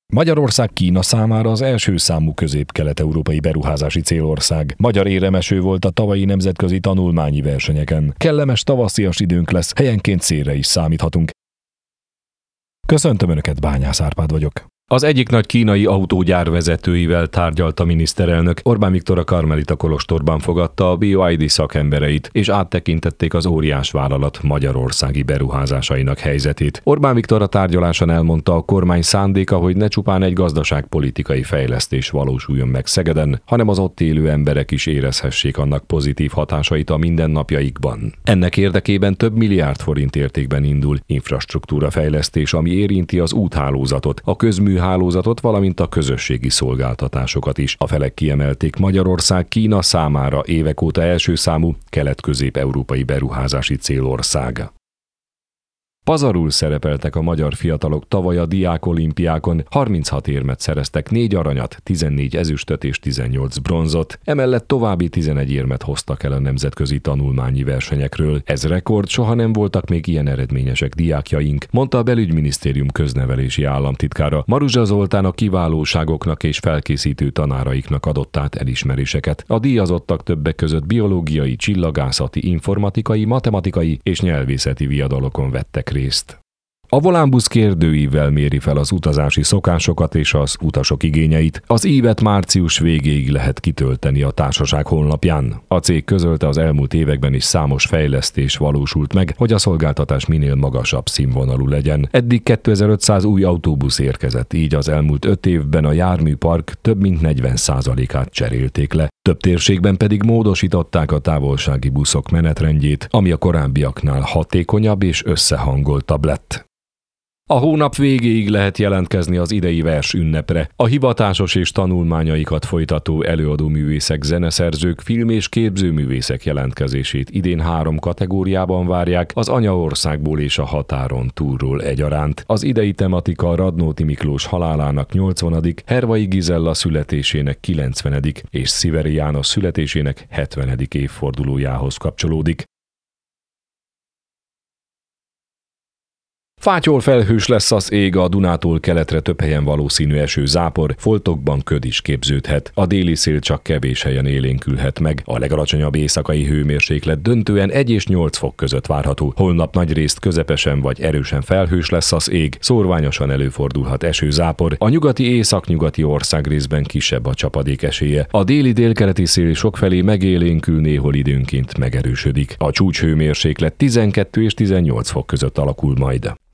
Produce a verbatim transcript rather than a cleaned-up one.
Magyarország Kína számára az első számú közép-kelet-európai beruházási célország. Magyar éremeső volt a tavalyi nemzetközi tanulmányi versenyeken. Kellemes tavaszias időnk lesz, helyenként szélre is számíthatunk. Köszöntöm Önöket, Bányász Árpád vagyok. Az egyik nagy kínai autógyár vezetőivel tárgyalt a miniszterelnök. Orbán Viktor a Karmelita kolostorban fogadta a bé o i dé szakembereit, és áttekintették az óriás vállalat magyarországi beruházásainak helyzetét. Orbán Viktor a tárgyaláson elmondta, a kormány szándéka, hogy ne csupán egy gazdaságpolitikai fejlesztés valósuljon meg Szegeden, hanem az ott élő emberek is érezhessék annak pozitív hatásait a mindennapjaikban. Ennek érdekében több milliárd forint értékben indul infrastruktúra fejlesztés, ami érinti az úthálózatot, a közmű hálózatot, valamint a közösségi szolgáltatásokat is. A felek kiemelték, Magyarország Kína számára évek óta első számú kelet-közép-európai beruházási célország. Pazarul szerepeltek a magyar fiatalok tavaly a diákolimpiákon, harminchat érmet szereztek, négy aranyat, tizennégy ezüstöt és tizennyolc bronzot, emellett további tizenegy érmet hoztak el a nemzetközi tanulmányi versenyekről. Ez rekord, soha nem voltak még ilyen eredményesek diákjaink, mondta a Belügyminisztérium köznevelési államtitkára. Maruzsa Zoltán a kiválóságoknak és felkészítő tanáraiknak adott át elismeréseket. A díjazottak többek között biológiai, csillagászati, informatikai, matematikai és nyelvészeti viadalokon vettek részt. A Volánbusz kérdőívvel méri fel az utazási szokásokat és az utasok igényeit. Az ívet március végéig lehet kitölteni a társaság honlapján. A cég közölte, az elmúlt években is számos fejlesztés valósult meg, hogy a szolgáltatás minél magasabb színvonalú legyen. Eddig kétezer-ötszáz új autóbusz érkezett, így az elmúlt öt évben a járműpark több mint negyven százalékát cserélték le. Több térségben pedig módosították a távolsági buszok menetrendjét, ami a korábbiaknál hatékonyabb és összehangoltabb lett. A hónap végéig lehet jelentkezni az idei vers ünnepre. A hivatásos és tanulmányaikat folytató előadóművészek, zeneszerzők, film- és képzőművészek jelentkezését idén három kategóriában várják, az anyaországból és a határon túlról egyaránt. Az idei tematika Radnóti Miklós halálának nyolcvanadik, Hervai Gizella születésének kilencvenedik és Sziveri János születésének hetvenedik évfordulójához kapcsolódik. Fátyol felhős lesz az ég, a Dunától keletre több helyen valószínű eső, zápor, foltokban köd is képződhet. A déli szél csak kevés helyen élénkülhet meg. A legalacsonyabb éjszakai hőmérséklet döntően egy és nyolc fok között várható. Holnap nagyrészt közepesen vagy erősen felhős lesz az ég, szórványosan előfordulhat eső, zápor. A nyugati északnyugati országrészben kisebb a csapadék esélye. A déli délkeleti szél sokfelé megélénkül, néhol időnként megerősödik. A csúcshőmérséklet tizenkét és tizennyolc fok között alakul majd.